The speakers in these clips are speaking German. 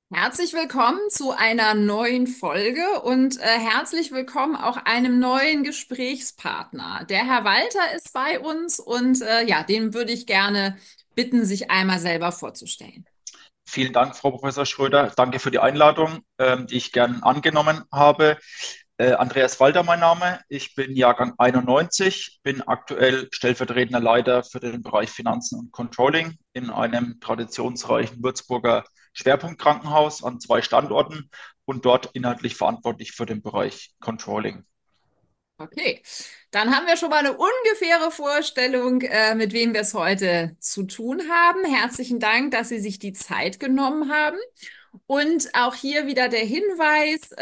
Herzlich willkommen zu einer neuen Folge und herzlich willkommen auch einem neuen Gesprächspartner. Der Herr Walter ist bei uns und ja, den würde ich gerne bitten, sich einmal selber vorzustellen. Vielen Dank, Frau Professor Schröder. Danke für die Einladung, die ich gern angenommen habe. Andreas Walter, mein Name. Ich bin Jahrgang 91, bin aktuell stellvertretender Leiter für den Bereich Finanzen und Controlling in einem traditionsreichen Würzburger Schwerpunktkrankenhaus an zwei Standorten und dort inhaltlich verantwortlich für den Bereich Controlling. Okay, dann haben wir schon mal eine ungefähre Vorstellung, mit wem wir es heute zu tun haben. Herzlichen Dank, dass Sie sich die Zeit genommen haben. Und auch hier wieder der Hinweis,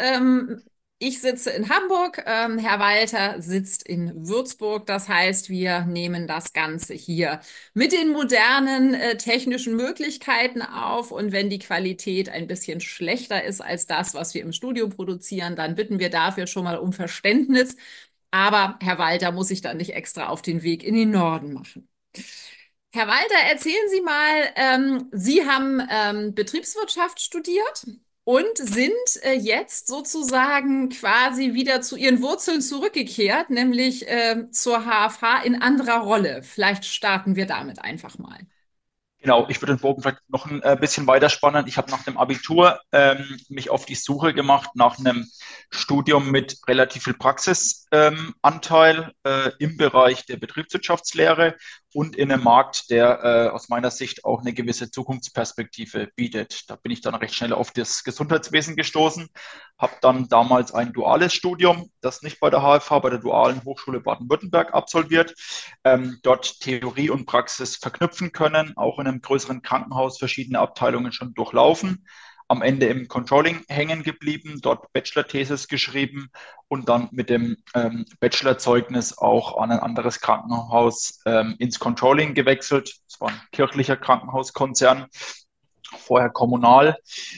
ich sitze in Hamburg, Herr Walter sitzt in Würzburg. Das heißt, wir nehmen das Ganze hier mit den modernen technischen Möglichkeiten auf. Und wenn die Qualität ein bisschen schlechter ist als das, was wir im Studio produzieren, dann bitten wir dafür schon mal um Verständnis. Aber Herr Walter muss sich dann nicht extra auf den Weg in den Norden machen. Herr Walter, erzählen Sie mal, Sie haben Betriebswirtschaft studiert und sind jetzt sozusagen quasi wieder zu Ihren Wurzeln zurückgekehrt, nämlich zur HFH in anderer Rolle. Vielleicht starten wir damit einfach mal. Genau, ich würde den Bogen vielleicht noch ein bisschen weiterspannen. Ich habe nach dem Abitur mich auf die Suche gemacht nach einem Studium mit relativ viel Praxisanteil im Bereich der Betriebswirtschaftslehre und in einem Markt, der aus meiner Sicht auch eine gewisse Zukunftsperspektive bietet. Da bin ich dann recht schnell auf das Gesundheitswesen gestoßen, habe dann damals ein duales Studium, das nicht bei der HFH, bei der Dualen Hochschule Baden-Württemberg absolviert, dort Theorie und Praxis verknüpfen können, auch in einem größeren Krankenhaus verschiedene Abteilungen schon durchlaufen. Am Ende im Controlling hängen geblieben, dort Bachelor-Thesis geschrieben und dann mit dem Bachelorzeugnis auch an ein anderes Krankenhaus ins Controlling gewechselt. Es war ein kirchlicher Krankenhauskonzern, vorher kommunal.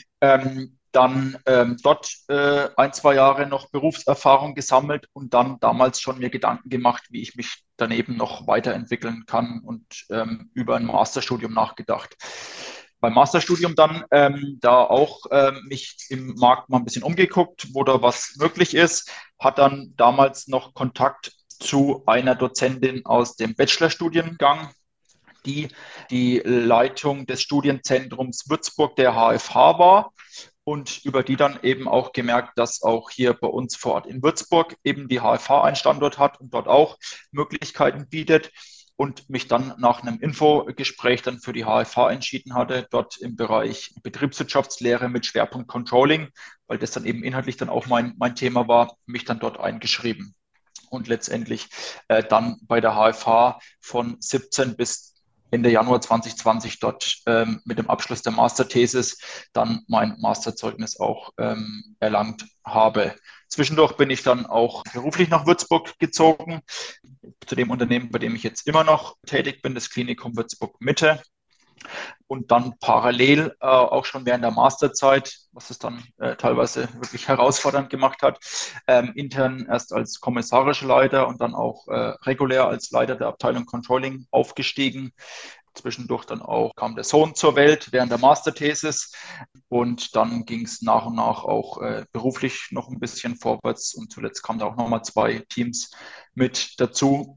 Dann dort ein, zwei Jahre noch Berufserfahrung gesammelt und dann damals schon mir Gedanken gemacht, wie ich mich daneben noch weiterentwickeln kann und über ein Masterstudium nachgedacht. Beim Masterstudium dann da auch mich im Markt mal ein bisschen umgeguckt, wo da was möglich ist, hat dann damals noch Kontakt zu einer Dozentin aus dem Bachelorstudiengang, die die Leitung des Studienzentrums Würzburg der HFH war und über die dann eben auch gemerkt, dass auch hier bei uns vor Ort in Würzburg eben die HFH einen Standort hat und dort auch Möglichkeiten bietet und mich dann nach einem Infogespräch dann für die HFH entschieden hatte, dort im Bereich Betriebswirtschaftslehre mit Schwerpunkt Controlling, weil das dann eben inhaltlich dann auch mein Thema war, mich dann dort eingeschrieben und letztendlich dann bei der HFH von 17 bis Ende Januar 2020 dort mit dem Abschluss der Masterthesis dann mein Masterzeugnis auch erlangt habe. Zwischendurch bin ich dann auch beruflich nach Würzburg gezogen, zu dem Unternehmen, bei dem ich jetzt immer noch tätig bin, das Klinikum Würzburg Mitte und dann parallel auch schon während der Masterzeit, was es dann teilweise wirklich herausfordernd gemacht hat, intern erst als kommissarischer Leiter und dann auch regulär als Leiter der Abteilung Controlling aufgestiegen. Zwischendurch dann auch kam der Sohn zur Welt während der Masterthesis und dann ging es nach und nach auch beruflich noch ein bisschen vorwärts und zuletzt kamen da auch nochmal zwei Teams mit dazu.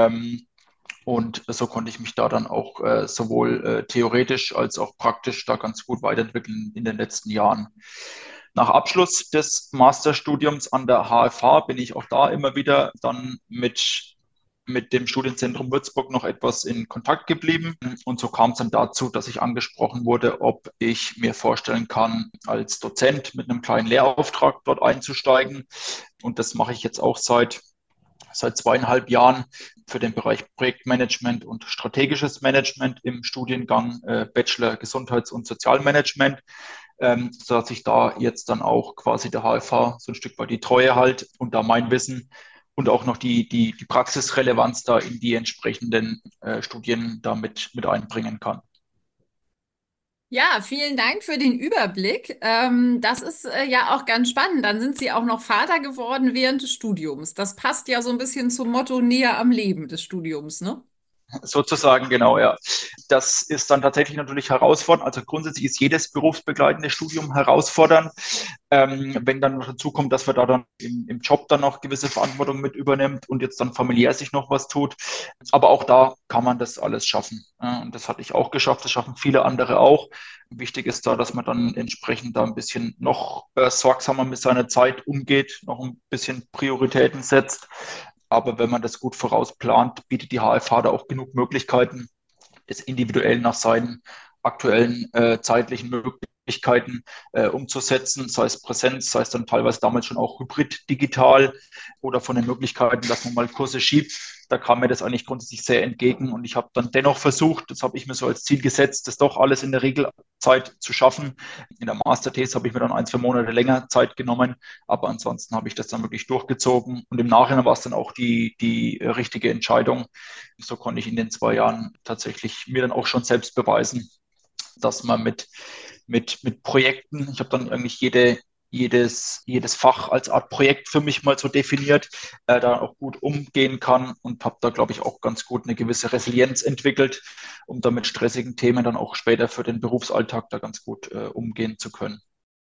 Und so konnte ich mich da dann auch sowohl theoretisch als auch praktisch da ganz gut weiterentwickeln in den letzten Jahren. Nach Abschluss des Masterstudiums an der HFH bin ich auch da immer wieder dann mit dem Studienzentrum Würzburg noch etwas in Kontakt geblieben. Und so kam es dann dazu, dass ich angesprochen wurde, ob ich mir vorstellen kann, als Dozent mit einem kleinen Lehrauftrag dort einzusteigen. Und das mache ich jetzt auch seit 2,5 Jahren für den Bereich Projektmanagement und strategisches Management im Studiengang Bachelor Gesundheits- und Sozialmanagement, sodass ich da jetzt dann auch quasi der HFH so ein Stück weit die Treue halt und da mein Wissen und auch noch die Praxisrelevanz da in die entsprechenden Studien damit mit einbringen kann. Ja, vielen Dank für den Überblick. Das ist ja auch ganz spannend. Dann sind Sie auch noch Vater geworden während des Studiums. Das passt ja so ein bisschen zum Motto näher am Leben des Studiums, ne? Sozusagen, genau, ja. Das ist dann tatsächlich natürlich herausfordernd. Also grundsätzlich ist jedes berufsbegleitende Studium herausfordernd. Wenn dann noch dazu kommt, dass man da dann im Job dann noch gewisse Verantwortung mit übernimmt und jetzt dann familiär sich noch was tut. Aber auch da kann man das alles schaffen. Ja, und das hatte ich auch geschafft. Das schaffen viele andere auch. Wichtig ist da, dass man dann entsprechend da ein bisschen noch sorgsamer mit seiner Zeit umgeht, noch ein bisschen Prioritäten setzt. Aber wenn man das gut vorausplant, bietet die HFH da auch genug Möglichkeiten, es individuell nach seinen aktuellen zeitlichen Möglichkeiten umzusetzen, sei es Präsenz, sei es dann teilweise damals schon auch hybrid digital oder von den Möglichkeiten, dass man mal Kurse schiebt. Da kam mir das eigentlich grundsätzlich sehr entgegen und ich habe dann dennoch versucht, das habe ich mir so als Ziel gesetzt, das doch alles in der Regelzeit zu schaffen. In der Masterthese habe ich mir dann 1, 2 Monate länger Zeit genommen, aber ansonsten habe ich das dann wirklich durchgezogen und im Nachhinein war es dann auch die richtige Entscheidung. So konnte ich in den 2 Jahren tatsächlich mir dann auch schon selbst beweisen, dass man mit Projekten, ich habe dann eigentlich jedes Fach als Art Projekt für mich mal so definiert, da auch gut umgehen kann und habe da, glaube ich, auch ganz gut eine gewisse Resilienz entwickelt, um da mit stressigen Themen dann auch später für den Berufsalltag da ganz gut umgehen zu können.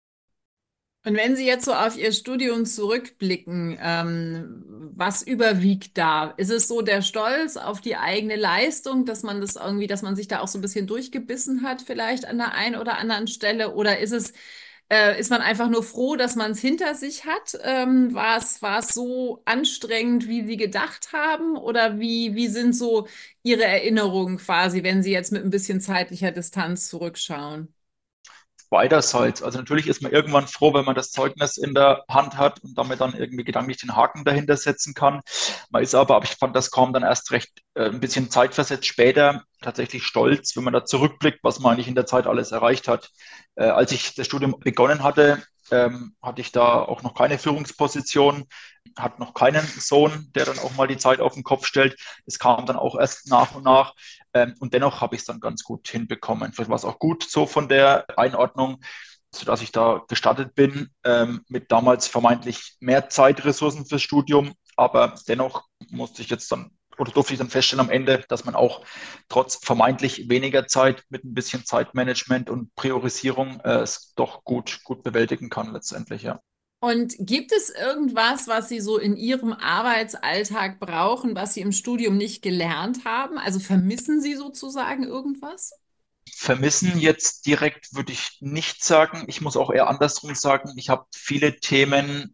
Und wenn Sie jetzt so auf Ihr Studium zurückblicken, was überwiegt da? Ist es so der Stolz auf die eigene Leistung, dass man das irgendwie, dass man sich da auch so ein bisschen durchgebissen hat, vielleicht an der einen oder anderen Stelle? Oder ist man einfach nur froh, dass man es hinter sich hat? War es so anstrengend, wie Sie gedacht haben? Oder wie sind so Ihre Erinnerungen quasi, wenn Sie jetzt mit ein bisschen zeitlicher Distanz zurückschauen? Beiderseits. Also natürlich ist man irgendwann froh, wenn man das Zeugnis in der Hand hat und damit dann irgendwie gedanklich den Haken dahinter setzen kann. Man ist aber ich fand, das kam dann erst recht ein bisschen zeitversetzt später tatsächlich stolz, wenn man da zurückblickt, was man eigentlich in der Zeit alles erreicht hat. Als ich das Studium begonnen hatte, hatte ich da auch noch keine Führungsposition, hatte noch keinen Sohn, der dann auch mal die Zeit auf den Kopf stellt. Das kam dann auch erst nach und nach. Und dennoch habe ich es dann ganz gut hinbekommen. Vielleicht war es auch gut so von der Einordnung, sodass ich da gestartet bin mit damals vermeintlich mehr Zeitressourcen fürs Studium. Aber dennoch musste ich jetzt dann oder durfte ich dann feststellen am Ende, dass man auch trotz vermeintlich weniger Zeit mit ein bisschen Zeitmanagement und Priorisierung es doch gut bewältigen kann letztendlich, ja. Und gibt es irgendwas, was Sie so in Ihrem Arbeitsalltag brauchen, was Sie im Studium nicht gelernt haben? Also vermissen Sie sozusagen irgendwas? Vermissen jetzt direkt würde ich nicht sagen. Ich muss auch eher andersrum sagen. Ich habe viele Themen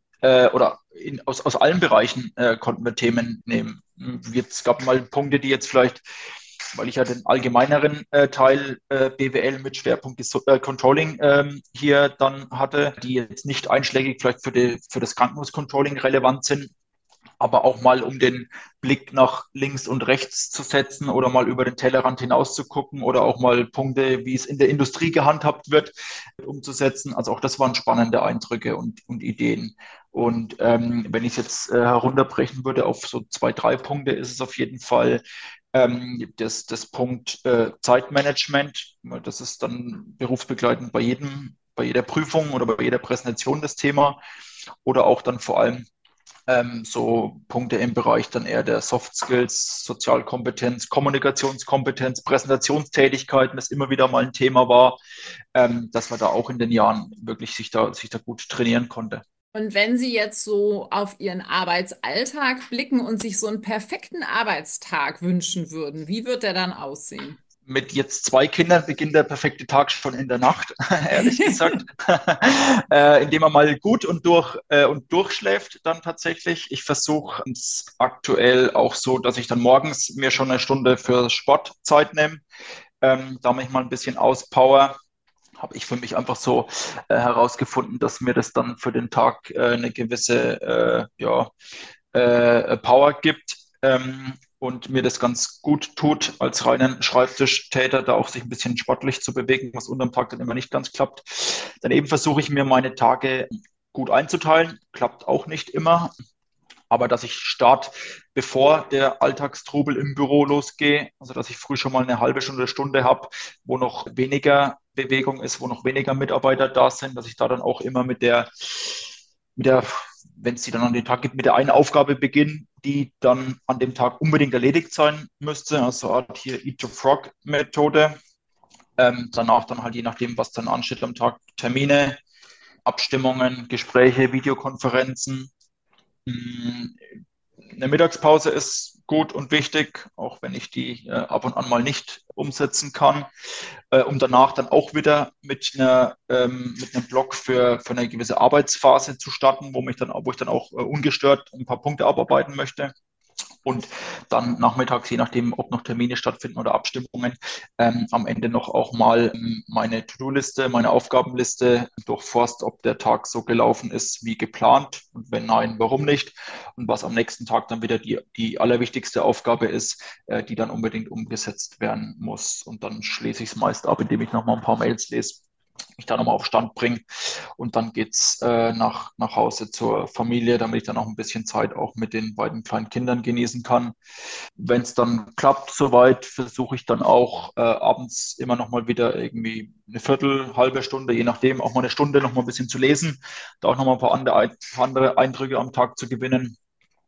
aus allen Bereichen konnten wir Themen nehmen. Jetzt gab mal Punkte, die jetzt vielleicht, weil ich ja den allgemeineren Teil BWL mit Schwerpunkt Controlling hier dann hatte, die jetzt nicht einschlägig vielleicht für das Krankenhauscontrolling relevant sind, aber auch mal um den Blick nach links und rechts zu setzen oder mal über den Tellerrand hinaus zu gucken oder auch mal Punkte, wie es in der Industrie gehandhabt wird, umzusetzen. Also auch das waren spannende Eindrücke und Ideen. Und wenn ich es jetzt herunterbrechen würde auf so 2, 3 Punkte, ist es auf jeden Fall das Punkt Zeitmanagement. Das ist dann berufsbegleitend bei jeder Prüfung oder bei jeder Präsentation das Thema. Oder auch dann vor allem so Punkte im Bereich dann eher der Soft Skills, Sozialkompetenz, Kommunikationskompetenz, Präsentationstätigkeiten, das immer wieder mal ein Thema war, dass man da auch in den Jahren wirklich sich da gut trainieren konnte. Und wenn Sie jetzt so auf Ihren Arbeitsalltag blicken und sich so einen perfekten Arbeitstag wünschen würden, wie wird der dann aussehen? Mit jetzt 2 Kindern beginnt der perfekte Tag schon in der Nacht, ehrlich gesagt, indem man mal gut und durchschläft dann tatsächlich. Ich versuche es aktuell auch so, dass ich dann morgens mir schon eine Stunde für Sportzeit nehme, da mich mal ein bisschen auspower. Habe ich für mich einfach so herausgefunden, dass mir das dann für den Tag eine gewisse Power gibt und mir das ganz gut tut, als reinen Schreibtischtäter, da auch sich ein bisschen sportlich zu bewegen, was unterm Tag dann immer nicht ganz klappt. Daneben versuche ich mir meine Tage gut einzuteilen, klappt auch nicht immer, aber dass ich start, bevor der Alltagstrubel im Büro losgehe, also dass ich früh schon mal eine halbe Stunde, Stunde habe, wo noch weniger Bewegung ist, wo noch weniger Mitarbeiter da sind, dass ich da dann auch immer mit der wenn es die dann an den Tag gibt, mit der einen Aufgabe beginnen, die dann an dem Tag unbedingt erledigt sein müsste. Also Art hier Eat the Frog Methode. Danach dann halt je nachdem, was dann ansteht am Tag, Termine, Abstimmungen, Gespräche, Videokonferenzen. Mm, Eine Mittagspause ist gut und wichtig, auch wenn ich die ab und an mal nicht umsetzen kann, um danach dann auch wieder mit einem Block für eine gewisse Arbeitsphase zu starten, wo ich dann auch ungestört ein paar Punkte abarbeiten möchte. Und dann nachmittags, je nachdem, ob noch Termine stattfinden oder Abstimmungen, am Ende noch auch mal meine To-Do-Liste, meine Aufgabenliste durchforst, ob der Tag so gelaufen ist wie geplant und wenn nein, warum nicht. Und was am nächsten Tag dann wieder die allerwichtigste Aufgabe ist, die dann unbedingt umgesetzt werden muss. Und dann schließe ich es meist ab, indem ich noch mal ein paar Mails lese, mich da nochmal auf Stand bringe. Und dann geht's nach Hause zur Familie, damit ich dann auch ein bisschen Zeit auch mit den beiden kleinen Kindern genießen kann. Wenn es dann klappt soweit, versuche ich dann auch abends immer noch mal wieder irgendwie eine Viertel, halbe Stunde, je nachdem, auch mal eine Stunde noch mal ein bisschen zu lesen, da auch noch mal ein paar andere Eindrücke am Tag zu gewinnen.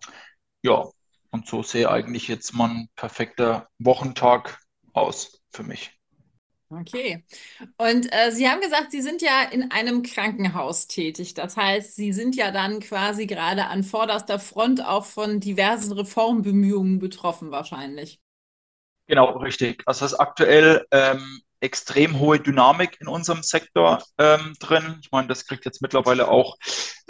Ja, und so sehe eigentlich jetzt mal ein perfekter Wochentag aus für mich. Okay. Und Sie haben gesagt, Sie sind ja in einem Krankenhaus tätig. Das heißt, Sie sind ja dann quasi gerade an vorderster Front auch von diversen Reformbemühungen betroffen wahrscheinlich. Genau, richtig. Also es ist aktuell extrem hohe Dynamik in unserem Sektor drin. Ich meine, das kriegt jetzt mittlerweile auch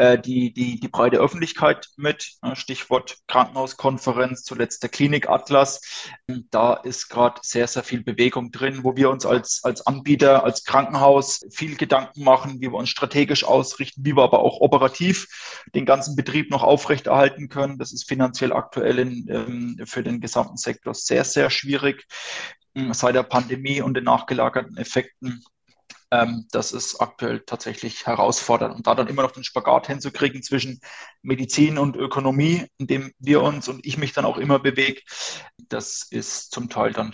die breite Öffentlichkeit mit. Stichwort Krankenhauskonferenz, zuletzt der Klinikatlas. Da ist gerade sehr, sehr viel Bewegung drin, wo wir uns als Anbieter, als Krankenhaus viel Gedanken machen, wie wir uns strategisch ausrichten, wie wir aber auch operativ den ganzen Betrieb noch aufrechterhalten können. Das ist finanziell aktuell für den gesamten Sektor sehr, sehr schwierig seit der Pandemie und den nachgelagerten Effekten. Das ist aktuell tatsächlich herausfordernd. Und da dann immer noch den Spagat hinzukriegen zwischen Medizin und Ökonomie, in dem wir uns und ich mich dann auch immer bewege, das ist zum Teil dann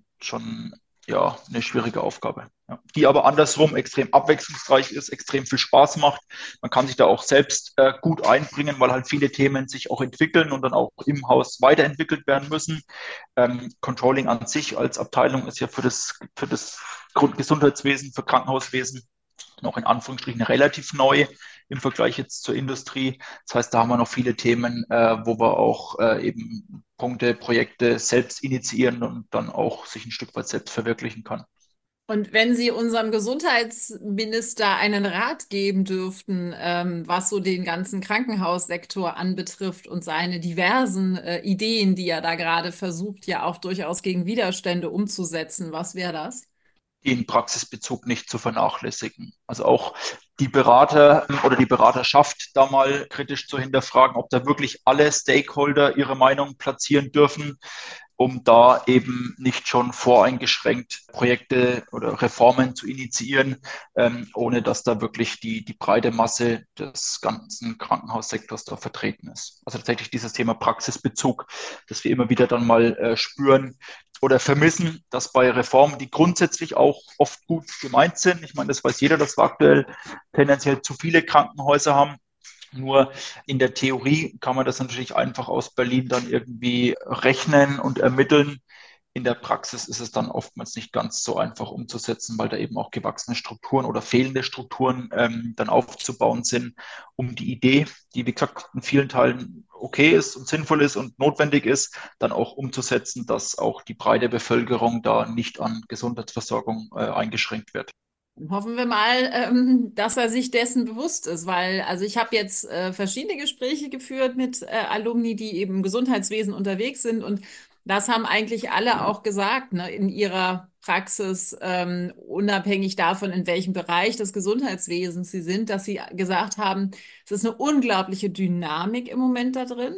schon ja, eine schwierige Aufgabe. Ja. Die aber andersrum extrem abwechslungsreich ist, extrem viel Spaß macht. Man kann sich da auch selbst gut einbringen, weil halt viele Themen sich auch entwickeln und dann auch im Haus weiterentwickelt werden müssen. Controlling an sich als Abteilung ist ja für das Grundgesundheitswesen, für Krankenhauswesen noch in Anführungsstrichen relativ neu im Vergleich jetzt zur Industrie. Das heißt, da haben wir noch viele Themen, wo wir auch eben Punkte, Projekte selbst initiieren und dann auch sich ein Stück weit selbst verwirklichen kann. Und wenn Sie unserem Gesundheitsminister einen Rat geben dürften, was so den ganzen Krankenhaussektor anbetrifft und seine diversen Ideen, die er da gerade versucht, ja auch durchaus gegen Widerstände umzusetzen, was wäre das? Den Praxisbezug nicht zu vernachlässigen. Also auch die Berater oder die Beraterschaft da mal kritisch zu hinterfragen, ob da wirklich alle Stakeholder ihre Meinung platzieren dürfen, um da eben nicht schon voreingeschränkt Projekte oder Reformen zu initiieren, ohne dass da wirklich die breite Masse des ganzen Krankenhaussektors da vertreten ist. Also tatsächlich dieses Thema Praxisbezug, das wir immer wieder dann mal spüren, oder vermissen, dass bei Reformen, die grundsätzlich auch oft gut gemeint sind, ich meine, das weiß jeder, dass wir aktuell tendenziell zu viele Krankenhäuser haben. Nur in der Theorie kann man das natürlich einfach aus Berlin dann irgendwie rechnen und ermitteln. In der Praxis ist es dann oftmals nicht ganz so einfach umzusetzen, weil da eben auch gewachsene Strukturen oder fehlende Strukturen dann aufzubauen sind, um die Idee, die wie gesagt in vielen Teilen okay ist und sinnvoll ist und notwendig ist, dann auch umzusetzen, dass auch die breite Bevölkerung da nicht an Gesundheitsversorgung eingeschränkt wird. Hoffen wir mal, dass er sich dessen bewusst ist, weil also ich habe jetzt verschiedene Gespräche geführt mit Alumni, die eben im Gesundheitswesen unterwegs sind und das haben eigentlich alle auch gesagt, ne, in ihrer Praxis, unabhängig davon, in welchem Bereich des Gesundheitswesens sie sind, dass sie gesagt haben, es ist eine unglaubliche Dynamik im Moment da drin.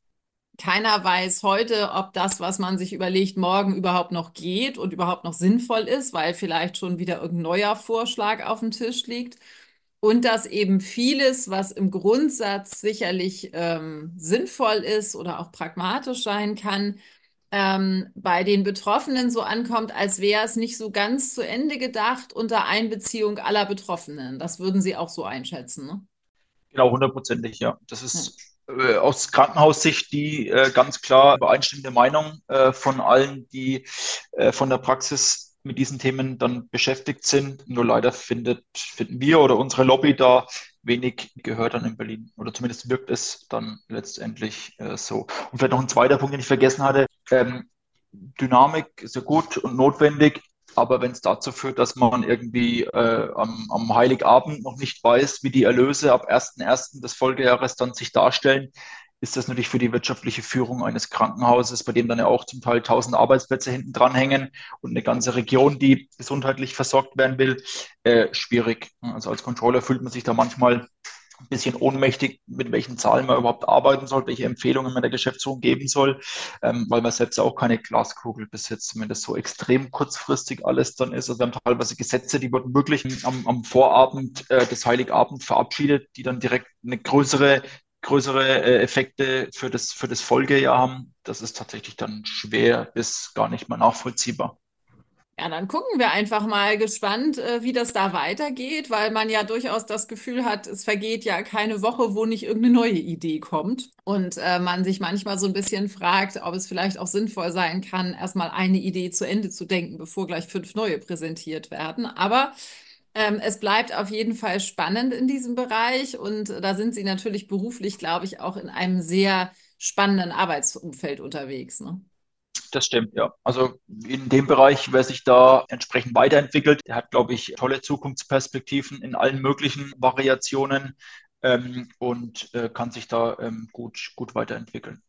Keiner weiß heute, ob das, was man sich überlegt, morgen überhaupt noch geht und überhaupt noch sinnvoll ist, weil vielleicht schon wieder irgendein neuer Vorschlag auf dem Tisch liegt. Und dass eben vieles, was im Grundsatz sicherlich sinnvoll ist oder auch pragmatisch sein kann, bei den Betroffenen so ankommt, als wäre es nicht so ganz zu Ende gedacht unter Einbeziehung aller Betroffenen. Das würden Sie auch so einschätzen, ne? Genau, hundertprozentig, ja. Das ist aus Krankenhaussicht die ganz klar übereinstimmende Meinung von allen, die von der Praxis mit diesen Themen dann beschäftigt sind. Nur leider finden wir oder unsere Lobby da wenig Gehör dann in Berlin. Oder zumindest wirkt es dann letztendlich so. Und vielleicht noch ein zweiter Punkt, den ich vergessen hatte. Dynamik ist ja gut und notwendig, aber wenn es dazu führt, dass man irgendwie am Heiligabend noch nicht weiß, wie die Erlöse ab 1.1. des Folgejahres dann sich darstellen, ist das natürlich für die wirtschaftliche Führung eines Krankenhauses, bei dem dann ja auch zum Teil 1.000 Arbeitsplätze hinten dranhängen und eine ganze Region, die gesundheitlich versorgt werden will, schwierig. Also als Controller fühlt man sich da manchmal ein bisschen ohnmächtig, mit welchen Zahlen man überhaupt arbeiten soll, welche Empfehlungen man der Geschäftsführung geben soll, weil man selbst auch keine Glaskugel bis jetzt zumindest so extrem kurzfristig alles dann ist. Also wir haben teilweise Gesetze, die wurden wirklich am Vorabend des Heiligabend verabschiedet, die dann direkt eine größere Effekte für das Folgejahr haben. Das ist tatsächlich dann schwer bis gar nicht mal nachvollziehbar. Ja, dann gucken wir einfach mal gespannt, wie das da weitergeht, weil man ja durchaus das Gefühl hat, es vergeht ja keine Woche, wo nicht irgendeine neue Idee kommt. Und man sich manchmal so ein bisschen fragt, ob es vielleicht auch sinnvoll sein kann, erstmal eine Idee zu Ende zu denken, bevor gleich 5 neue präsentiert werden. Aber es bleibt auf jeden Fall spannend in diesem Bereich und da sind Sie natürlich beruflich, glaube ich, auch in einem sehr spannenden Arbeitsumfeld unterwegs, ne? Das stimmt, ja. Also in dem Bereich, wer sich da entsprechend weiterentwickelt, der hat, glaube ich, tolle Zukunftsperspektiven in allen möglichen Variationen und kann sich da gut weiterentwickeln.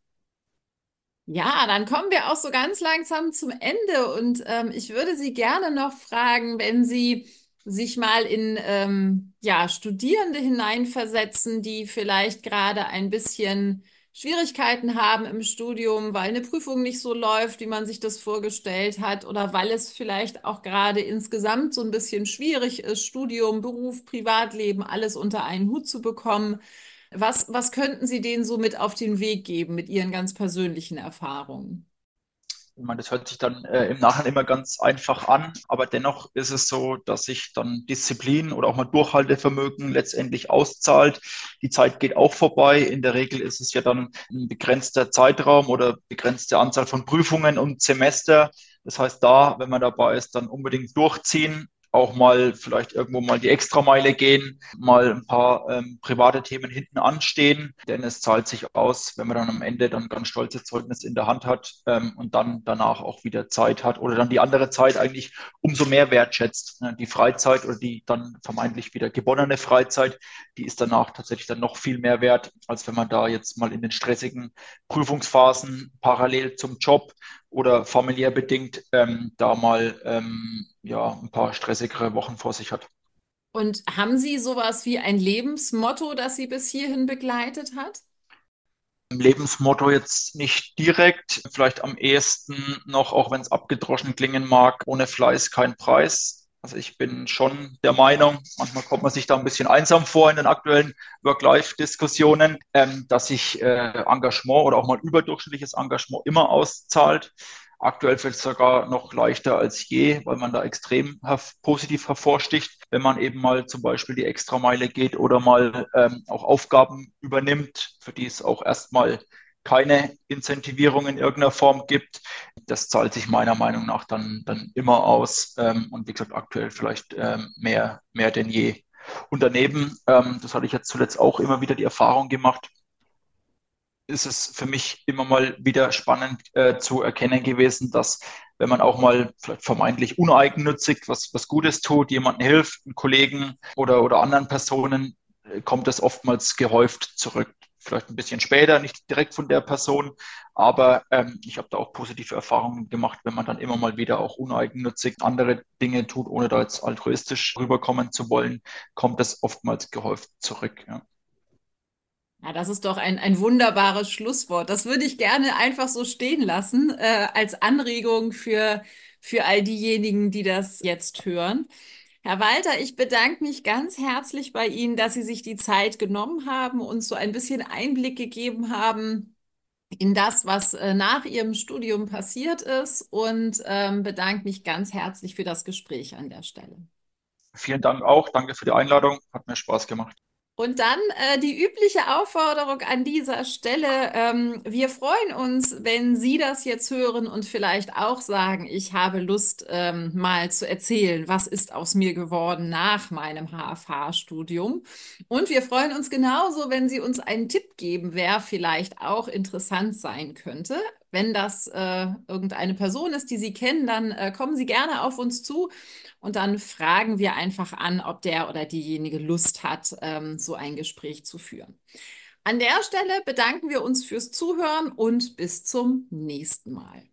Ja, dann kommen wir auch so ganz langsam zum Ende und ich würde Sie gerne noch fragen, wenn Sie sich mal in ja, Studierende hineinversetzen, die vielleicht gerade ein bisschen Schwierigkeiten haben im Studium, weil eine Prüfung nicht so läuft, wie man sich das vorgestellt hat, oder weil es vielleicht auch gerade insgesamt so ein bisschen schwierig ist, Studium, Beruf, Privatleben, alles unter einen Hut zu bekommen. Was könnten Sie denen so mit auf den Weg geben mit Ihren ganz persönlichen Erfahrungen? Ich meine, das hört sich dann im Nachhinein immer ganz einfach an, aber dennoch ist es so, dass sich dann Disziplin oder auch mal Durchhaltevermögen letztendlich auszahlt. Die Zeit geht auch vorbei. In der Regel ist es ja dann ein begrenzter Zeitraum oder begrenzte Anzahl von Prüfungen und Semester. Das heißt, da, wenn man dabei ist, dann unbedingt durchziehen, auch mal vielleicht irgendwo mal die Extrameile gehen, mal ein paar private Themen hinten anstehen, denn es zahlt sich aus, wenn man dann am Ende dann ganz stolze Zeugnis in der Hand hat und dann danach auch wieder Zeit hat oder dann die andere Zeit eigentlich umso mehr wertschätzt. Ne? Die Freizeit oder die dann vermeintlich wieder gewonnene Freizeit, die ist danach tatsächlich dann noch viel mehr wert, als wenn man da jetzt mal in den stressigen Prüfungsphasen parallel zum Job oder familiär bedingt da mal ja, ein paar stressigere Wochen vor sich hat. Und haben Sie sowas wie ein Lebensmotto, das Sie bis hierhin begleitet hat? Im Lebensmotto jetzt nicht direkt, vielleicht am ehesten noch, auch wenn es abgedroschen klingen mag, ohne Fleiß kein Preis. Also ich bin schon der Meinung, manchmal kommt man sich da ein bisschen einsam vor in den aktuellen Work-Life-Diskussionen, dass sich Engagement oder auch mal überdurchschnittliches Engagement immer auszahlt. Aktuell fällt es sogar noch leichter als je, weil man da extrem positiv hervorsticht, wenn man eben mal zum Beispiel die Extrameile geht oder mal auch Aufgaben übernimmt, für die es auch erstmal keine Incentivierung in irgendeiner Form gibt. Das zahlt sich meiner Meinung nach dann immer aus und wie gesagt, aktuell vielleicht mehr denn je. Und daneben, das hatte ich jetzt zuletzt auch immer wieder die Erfahrung gemacht, ist es für mich immer mal wieder spannend zu erkennen gewesen, dass wenn man auch mal vielleicht vermeintlich uneigennützig was Gutes tut, jemandem hilft, einen Kollegen oder anderen Personen, kommt das oftmals gehäuft zurück. Vielleicht ein bisschen später, nicht direkt von der Person, aber ich habe da auch positive Erfahrungen gemacht, wenn man dann immer mal wieder auch uneigennützig andere Dinge tut, ohne da jetzt altruistisch rüberkommen zu wollen, kommt das oftmals gehäuft zurück. Ja. Ja, das ist doch ein wunderbares Schlusswort. Das würde ich gerne einfach so stehen lassen, als Anregung für all diejenigen, die das jetzt hören. Herr Walter, ich bedanke mich ganz herzlich bei Ihnen, dass Sie sich die Zeit genommen haben und so ein bisschen Einblick gegeben haben in das, was nach Ihrem Studium passiert ist und bedanke mich ganz herzlich für das Gespräch an der Stelle. Vielen Dank auch. Danke für die Einladung. Hat mir Spaß gemacht. Und dann die übliche Aufforderung an dieser Stelle. Wir freuen uns, wenn Sie das jetzt hören und vielleicht auch sagen, ich habe Lust, mal zu erzählen, was ist aus mir geworden nach meinem HFH-Studium. Und wir freuen uns genauso, wenn Sie uns einen Tipp geben, wer vielleicht auch interessant sein könnte. Wenn das irgendeine Person ist, die Sie kennen, dann kommen Sie gerne auf uns zu. Und dann fragen wir einfach an, ob der oder diejenige Lust hat, so ein Gespräch zu führen. An der Stelle bedanken wir uns fürs Zuhören und bis zum nächsten Mal.